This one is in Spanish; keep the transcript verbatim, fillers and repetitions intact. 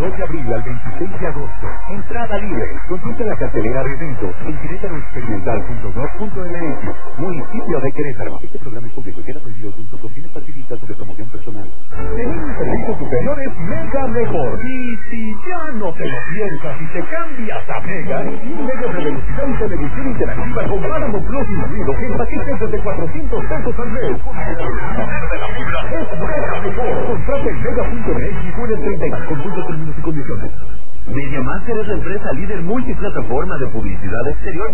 veintidós de abril al veintiséis de agosto. Entrada libre. Consulta la cartelera de eventos en querétaro experimental punto gov punto m x. Municipio de Querétaro. Este programa es público y queda prohibido junto con fines partidistas de promoción personal. Tenemos servicios superiores Mega Mejor. Y si ya no te lo piensas y te cambias a Mega, un mega de velocidad y televisión interactiva con Paramount Plus incluido en paquetes desde cuatrocientos pesos al mes. Es Mega Mejor. Contrata en mega punto m x y pone treinta y dos. Consulta términos y condiciones. MediaMaster es la empresa líder multiplataforma de publicidad exterior